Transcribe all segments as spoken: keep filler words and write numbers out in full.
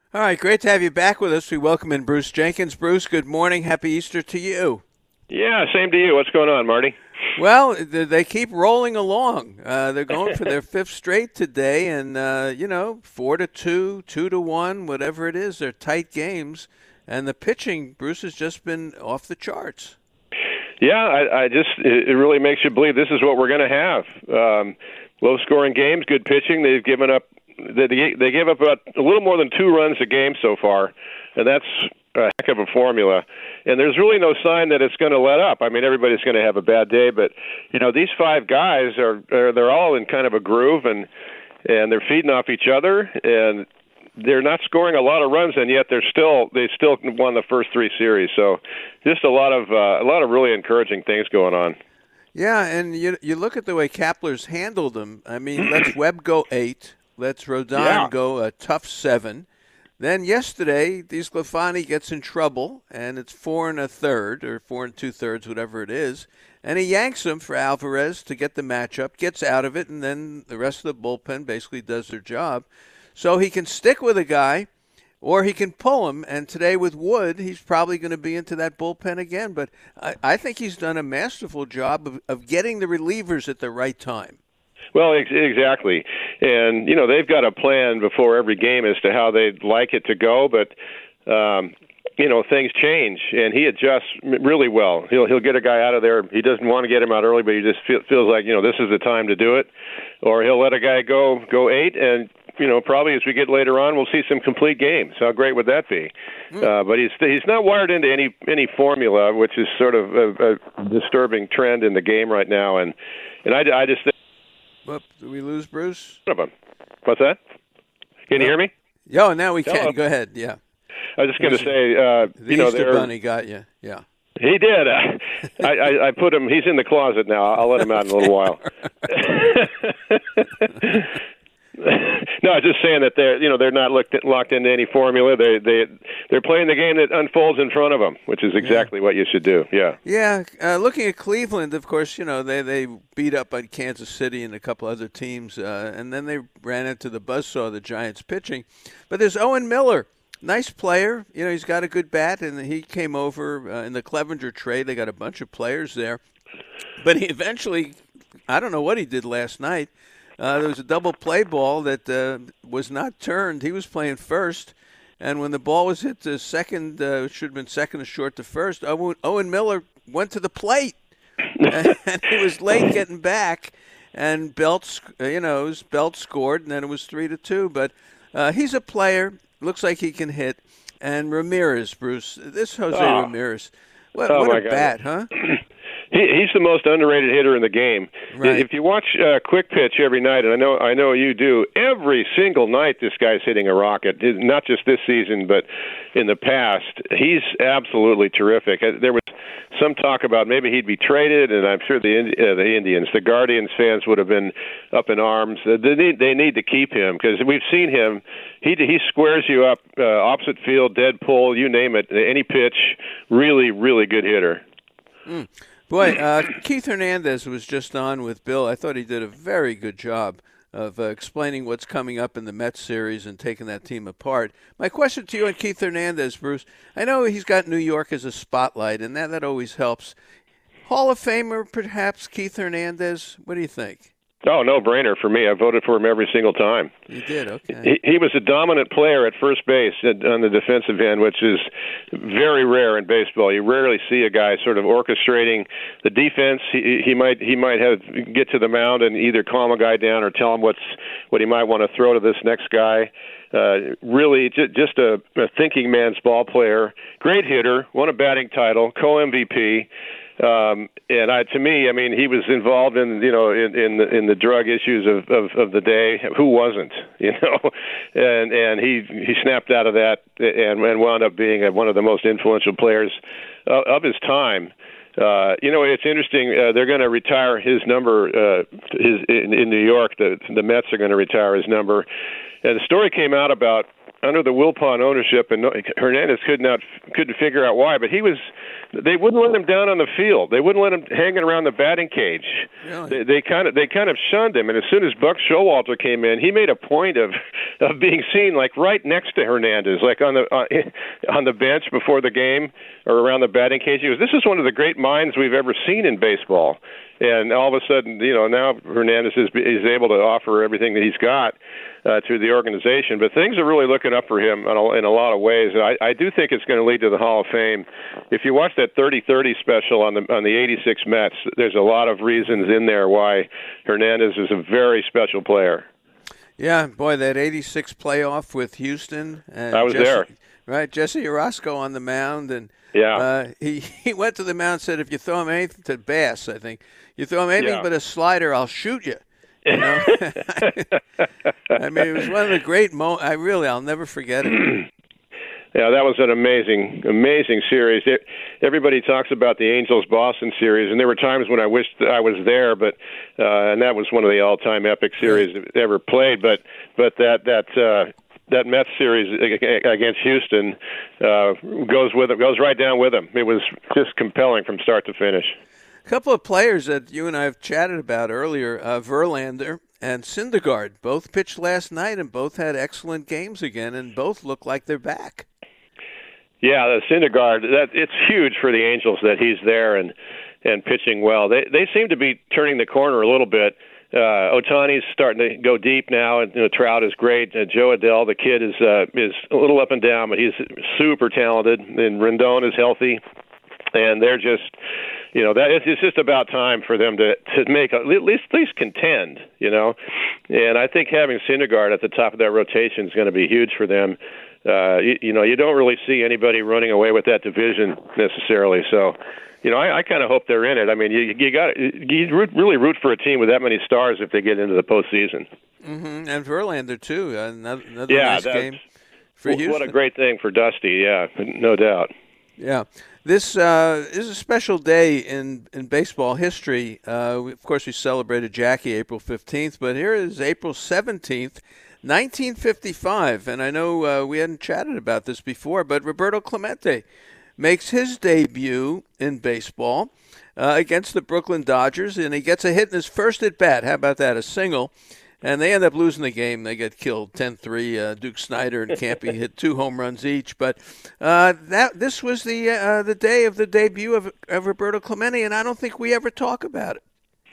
All right, great to have you back with us. We welcome in Bruce Jenkins. Bruce, good morning. Happy Easter to you. Yeah, same to you. What's going on, Marty? Well, they keep rolling along. Uh, they're going for their fifth straight today, and uh, you know, four to two, two to one, whatever it is. They're tight games, and the pitching, Bruce, has just been off the charts. Yeah, I, I just it really makes you believe this is what we're going to have. Um, low-scoring games, good pitching. They've given up. They they gave up about a little more than two runs a game so far, and that's a heck of a formula. And there's really no sign that it's going to let up. I mean, everybody's going to have a bad day, but you know, these five guys are, are they're all in kind of a groove, and and they're feeding off each other, and they're not scoring a lot of runs, and yet they're still they still won the first three series. So, just a lot of uh, a lot of really encouraging things going on. Yeah, and you you look at the way Kapler's handled them. I mean, let's Webb go eight. Let's Rodon Yeah. go a tough seven. Then yesterday, DeSclafani gets in trouble, and it's four and a third, or four and two thirds, whatever it is. And he yanks him for Alvarez to get the matchup, gets out of it, and then the rest of the bullpen basically does their job. So he can stick with a guy, or he can pull him. And today with Wood, he's probably going to be into that bullpen again. But I, I think he's done a masterful job of, of getting the relievers at the right time. Well, ex- exactly. And, you know, they've got a plan before every game as to how they'd like it to go, but, um, you know, things change, and he adjusts really well. He'll he'll get a guy out of there. He doesn't want to get him out early, but he just feel, feels like, you know, this is the time to do it. Or he'll let a guy go go eight, and, you know, probably as we get later on, we'll see some complete games. How great would that be? Mm. Uh, but he's he's not wired into any any formula, which is sort of a, a disturbing trend in the game right now. And, and I, I just think Whoop, did we lose Bruce? What's that? Can you hear me? Yo, now we can. Hello. Go ahead. Yeah. I was just going to say, uh, the you know, Easter Bunny got you. Yeah. He did. Uh, I, I, I put him. He's in the closet now. I'll let him out in a little while. No, I was just saying that they're, you know, they're not looked, locked into any formula. They they they're playing the game that unfolds in front of them, which is exactly yeah. what you should do. Yeah. Yeah. Uh, looking at Cleveland, of course, you know they, they beat up on Kansas City and a couple other teams, uh, and then they ran into the buzzsaw, the Giants pitching. But there's Owen Miller, nice player. You know, he's got a good bat, and he came over uh, in the Clevenger trade. They got a bunch of players there, but he eventually, I don't know what he did last night. Uh, there was a double play ball that uh, was not turned. He was playing first, and when the ball was hit to second, uh, it should have been second or short to first, Owen, Owen Miller went to the plate, and he was late getting back, and Belt, you know, Belt scored, and then it was three to two. But uh, he's a player. Looks like he can hit. And Ramirez, Bruce, this Jose oh. Ramirez, what, oh what a God. bat, huh? He, he's the most underrated hitter in the game. Right. If you watch uh, Quick Pitch every night, and I know I know you do, every single night this guy's hitting a rocket. Not just this season, but in the past, he's absolutely terrific. There was some talk about maybe he'd be traded, and I'm sure the uh, the Indians, the Guardians fans would have been up in arms. They need they need to keep him because we've seen him. He he squares you up uh, opposite field, dead pull, you name it, any pitch. Really, really good hitter. Mm. Boy, uh, Keith Hernandez was just on with Bill. I thought he did a very good job of uh, explaining what's coming up in the Mets series and taking that team apart. My question to you on Keith Hernandez, Bruce, I know he's got New York as a spotlight, and that, that always helps. Hall of Famer, perhaps, Keith Hernandez? What do you think? Oh, no-brainer for me. I voted for him every single time. You did, okay. He, he was a dominant player at first base on the defensive end, which is very rare in baseball. You rarely see a guy sort of orchestrating the defense. He, he might he might have get to the mound and either calm a guy down or tell him what's what he might want to throw to this next guy. Uh, really, j- just a, a thinking man's ball player. Great hitter, won a batting title, co-M V P. Um, and I, to me, I mean, he was involved in, you know, in, in the, in the drug issues of, of, of the day. Who wasn't, you know? And, and he, he snapped out of that and, and wound up being a, one of the most influential players of, of his time. Uh, you know, it's interesting. Uh, they're going to retire his number, uh, his, in, in New York. The, the Mets are going to retire his number. And the story came out about under the Wilpon ownership, and Hernandez could not couldn't figure out why, but he was. They wouldn't let him down on the field. They wouldn't let him hanging around the batting cage. Really? They, they kind of they kind of shunned him. And as soon as Buck Showalter came in, he made a point of of being seen like right next to Hernandez, like on the uh, on the bench before the game or around the batting cage. He goes, "This is one of the great minds we've ever seen in baseball." And all of a sudden, you know, now Hernandez is is able to offer everything that he's got uh, to the organization. But things are really looking up for him in a, in a lot of ways. I, I do think it's going to lead to the Hall of Fame. If you watch that thirty thirty special on the on the eighty-six Mets, there's a lot of reasons in there why Hernandez is a very special player. Yeah, boy, that eighty-six playoff with Houston. And I was Jesse, there. Right, Jesse Orosco on the mound, and yeah, uh, he he went to the mound and said, "If you throw him anything to Bass, I think you throw him anything yeah. but a slider, I'll shoot you." You know? I mean, it was one of the great moments. I really, I'll never forget it. Yeah, that was an amazing, amazing series. It, everybody talks about the Angels-Boston series, and there were times when I wished I was there, but uh, and that was one of the all-time epic series ever played. But but that that. Uh, That Mets series against Houston uh, goes with it, goes right down with them. It was just compelling from start to finish. A couple of players that you and I have chatted about earlier, uh, Verlander and Syndergaard, both pitched last night and both had excellent games again, and both look like they're back. Yeah, the Syndergaard, that it's huge for the Angels that he's there and and pitching well. They they seem to be turning the corner a little bit. Uh, Ohtani's starting to go deep now, and you know, Trout is great. Uh, Joe Adell, the kid, is uh, is a little up and down, but he's super talented. And Rendon is healthy, and they're just, you know, that it's, it's just about time for them to to make at least at least contend, you know. And I think having Syndergaard at the top of that rotation is going to be huge for them. Uh, you, you know, you don't really see anybody running away with that division necessarily, so. You know, I, I kind of hope they're in it. I mean, you you got you root, really root for a team with that many stars if they get into the postseason. Mm-hmm. And Verlander too. Another, another yeah, nice game for Houston. What a great thing for Dusty. Yeah, no doubt. Yeah, this uh, is a special day in in baseball history. Uh, we, of course, we celebrated Jackie April fifteenth, but here is April seventeenth. nineteen fifty-five, and I know uh, we hadn't chatted about this before, but Roberto Clemente makes his debut in baseball uh, against the Brooklyn Dodgers, and he gets a hit in his first at-bat. How about that, a single? And they end up losing the game. They get killed ten three. Uh, Duke Snider and Campy hit two home runs each. But uh, that this was the uh, the day of the debut of, of Roberto Clemente, and I don't think we ever talk about it.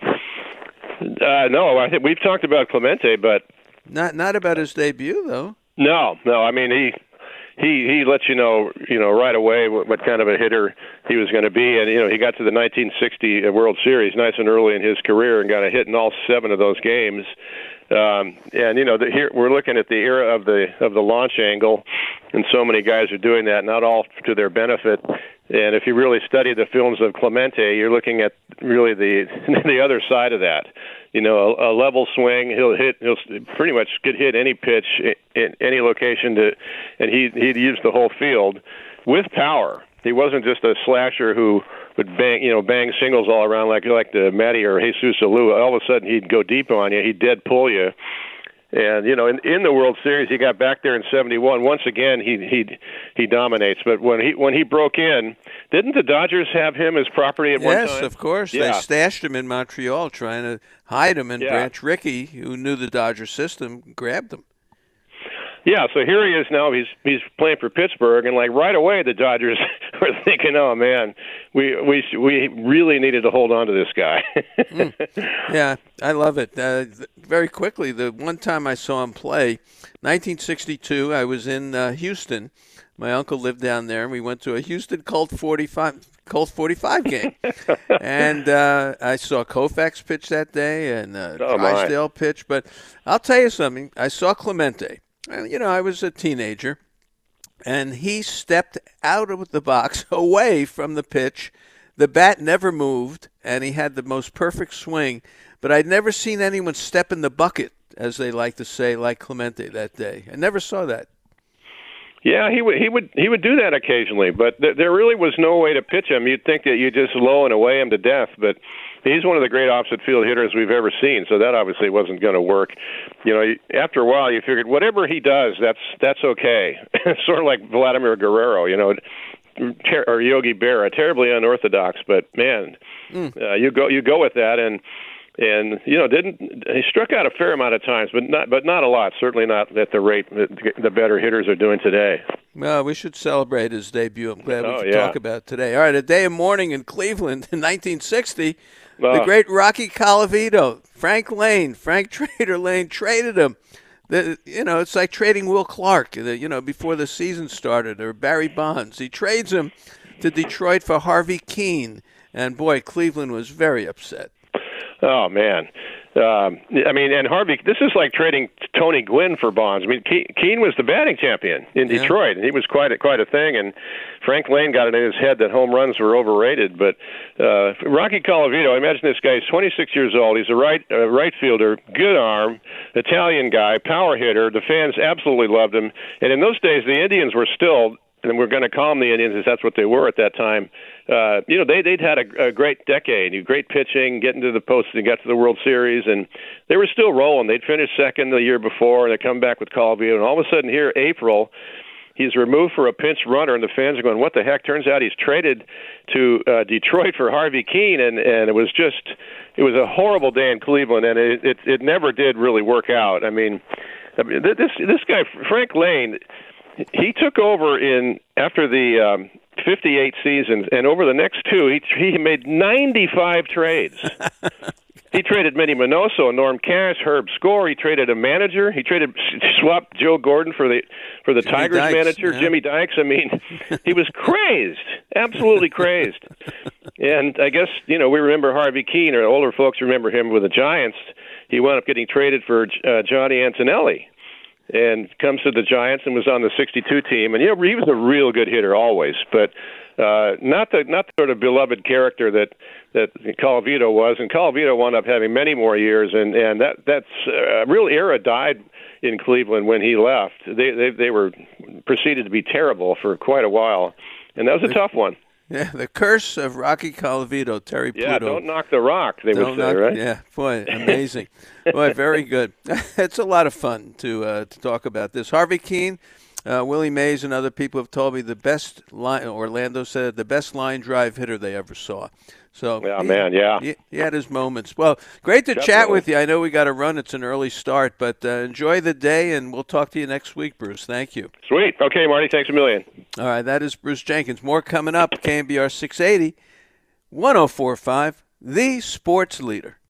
Uh, no, I think we've talked about Clemente, but not not about his debut, though. No, no. I mean, he he he lets you know, you know, right away what, what kind of a hitter he was going to be, and you know, he got to the nineteen sixty World Series nice and early in his career and got a hit in all seven of those games. Um, and you know, the, here we're looking at the era of the of the launch angle, and so many guys are doing that, not all to their benefit. And if you really study the films of Clemente, you're looking at really the the other side of that. You know, a, a level swing, he'll hit, he'll pretty much could hit any pitch in any location to, and he he'd use the whole field with power. He wasn't just a slasher who would bang, you know, bang singles all around like like the Matty or Jesus Alou. All of a sudden, he'd go deep on you. He'd dead pull you. And you know, in, in the World Series, he got back there in seventy-one. Once again, he he he dominates. But when he when he broke in, didn't the Dodgers have him as property at yes, one time? Yes, of course. Yeah. They stashed him in Montreal, trying to hide him, and yeah. Branch Rickey, who knew the Dodger system, grabbed him. Yeah, so here he is now. He's he's playing for Pittsburgh, and like right away, the Dodgers were thinking, "Oh man, we we we really needed to hold on to this guy." mm. Yeah, I love it. Uh, very quickly, the one time I saw him play, nineteen sixty-two, I was in uh, Houston. My uncle lived down there, and we went to a Houston Colt forty-five Colt forty-five game, and uh, I saw Koufax pitch that day, and uh, oh, Drysdale pitch. But I'll tell you something. I saw Clemente. You know, I was a teenager, and he stepped out of the box away from the pitch. The bat never moved, and he had the most perfect swing. But I'd never seen anyone step in the bucket, as they like to say, like Clemente that day. I never saw that. Yeah, he would he would he would do that occasionally, but th- there really was no way to pitch him. You'd think that you just low and away him to death, but he's one of the great opposite field hitters we've ever seen. So that obviously wasn't going to work. You know, after a while, you figured whatever he does, that's that's okay. Sort of like Vladimir Guerrero, you know, ter- or Yogi Berra, terribly unorthodox, but man, mm. uh, you go you go with that and. And you know, didn't he struck out a fair amount of times, but not, but not a lot. Certainly not at the rate that the better hitters are doing today. Well, we should celebrate his debut. I'm glad we oh, can yeah. talk about it today. All right, a day of mourning in Cleveland in nineteen sixty. Uh, the great Rocky Colavito, Frank Lane, Frank Trader Lane traded him. The, you know, it's like trading Will Clark. The, you know, before the season started, or Barry Bonds. He trades him to Detroit for Harvey Keene, and boy, Cleveland was very upset. Oh, man. Um, I mean, and Harvey, this is like trading Tony Gwynn for Bonds. I mean, Ke- Keene was the batting champion in yeah. Detroit, and he was quite a, quite a thing, and Frank Lane got it in his head that home runs were overrated. But uh, Rocky Colavito, I imagine this guy's twenty-six years old. He's a right uh, right fielder, good arm, Italian guy, power hitter. The fans absolutely loved him. And in those days, the Indians were still, and we're going to call them the Indians, as that's what they were at that time. Uh, you know, they, they'd had a, a great decade, great pitching, getting to the post, and got to the World Series, and they were still rolling. They'd finished second the year before, and they come back with Colavito, and all of a sudden here, April, he's removed for a pinch runner, and the fans are going, what the heck? Turns out he's traded to uh, Detroit for Harvey Keene, and, and it was just, it was a horrible day in Cleveland, and it, it, it never did really work out. I mean, I mean this, this guy, Frank Lane, he took over in after the um, fifty-eight seasons, and over the next two, he he made ninety-five trades. He traded Minnie Minoso, Norm Cash, Herb Score. He traded a manager. He traded swapped Joe Gordon for the for the Jimmy Tigers Dykes, manager, yeah. Jimmy Dykes. I mean, he was crazed, absolutely crazed. And I guess you know we remember Harvey Keene, or older folks remember him with the Giants. He wound up getting traded for uh, Johnny Antonelli. And comes to the Giants and was on the sixty-two team. And, you know, he was a real good hitter always, but uh, not the not the sort of beloved character that, that Colavito was. And Colavito wound up having many more years, and, and that that's a real era died in Cleveland when he left. They, they, they were proceeded to be terrible for quite a while, and that was a tough one. Yeah, the curse of Rocky Colavito, Terry Pluto. Yeah, don't knock the rock, they don't would say, knock, right? Yeah, boy, amazing. Boy, very good. It's a lot of fun to uh, to talk about this. Harvey Keene, uh, Willie Mays, and other people have told me the best line, Orlando said, the best line drive hitter they ever saw. So, yeah, he, man, yeah. He, he had his moments. Well, great to Definitely. chat with you. I know we got to run. It's an early start, but uh, enjoy the day, and we'll talk to you next week, Bruce. Thank you. Sweet. Okay, Marty, thanks a million. All right, that is Bruce Jenkins. More coming up. K M B R six eighty, one oh four point five, the sports leader.